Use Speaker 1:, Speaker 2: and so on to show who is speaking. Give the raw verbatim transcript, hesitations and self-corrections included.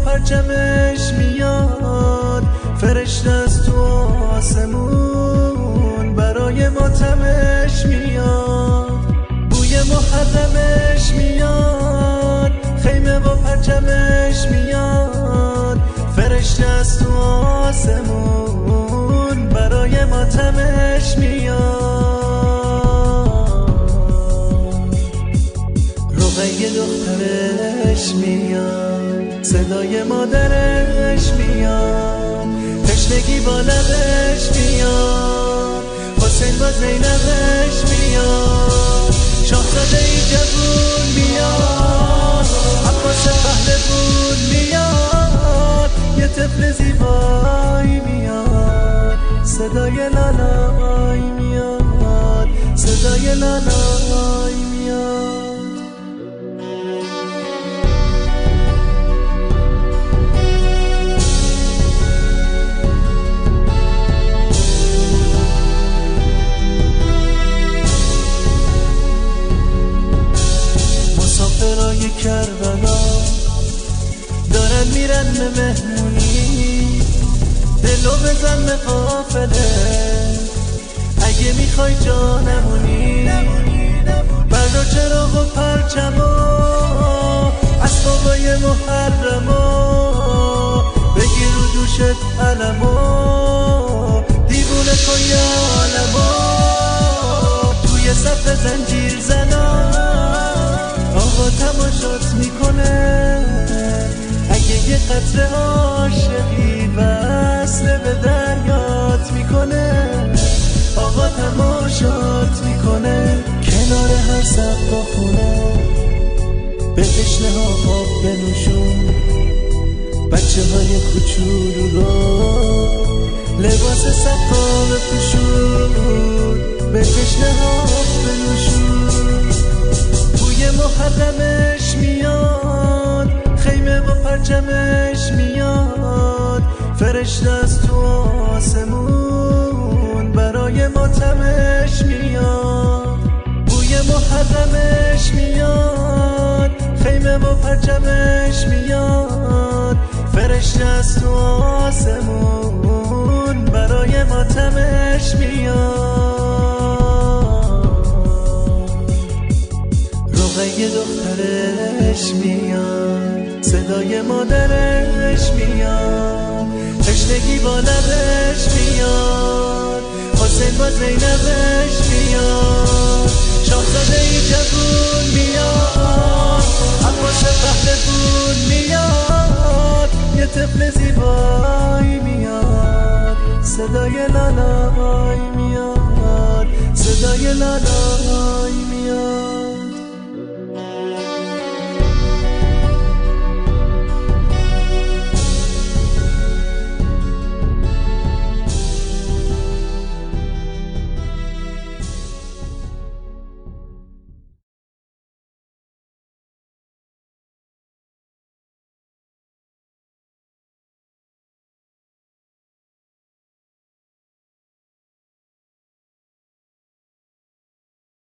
Speaker 1: پرچمش میاد، فرشته از تو آسمون برای ماتمش میاد. بوی محرمش میاد، خیمه و پرچمش میاد، فرشته از تو آسمون برای ماتمش میاد. رقیه دخترش میاد، صدای مادرش میاد، تشنگی با لبش میاد، حسین با زینبش میاد، شاهزاده ای جوون میاد، عباس پهلوون میاد، یه طفل زیبایی میاد، صدای لالایی میاد، صدای لالایی میاد. مسافرای کربلا دارن میرن به مهمونی، دلو بزن به قافله اگه میخوای جانمونی. برا چراغ و پرچما اسبابای محرما، بگیر رو دوشت علما، دیوونه کن یا عالما، توی صف زنجیر زنا آقا تماشات میکنه. اگه یه قطره عاشقی وصله به دریات میکنه، آقا تماشات میکنه. کنار هر سقاخونه به تشنه ها آب بنوشون، بچه های کوچولو رو لباس سقا بپوشون، به تشنه ها آب بنوشون. بوی محرمش میاد، خیمه و پرچمش میاد، فرشته از تو آسمون برای ماتمش میاد. بوی محرمش میاد، خیمه و پرچمش میاد، فرشته از تو آسمون برای ماتمش میاد. رقیه دخترش میاد، صدای مادرش میاد، تشنگی با لبش میاد، حسین با زینبش میاد، شاهزاده ای جوون میاد، عباس پهلوون میاد، یه طفل زیبایی میاد، صدای لالایی میاد، صدای لالایی میاد.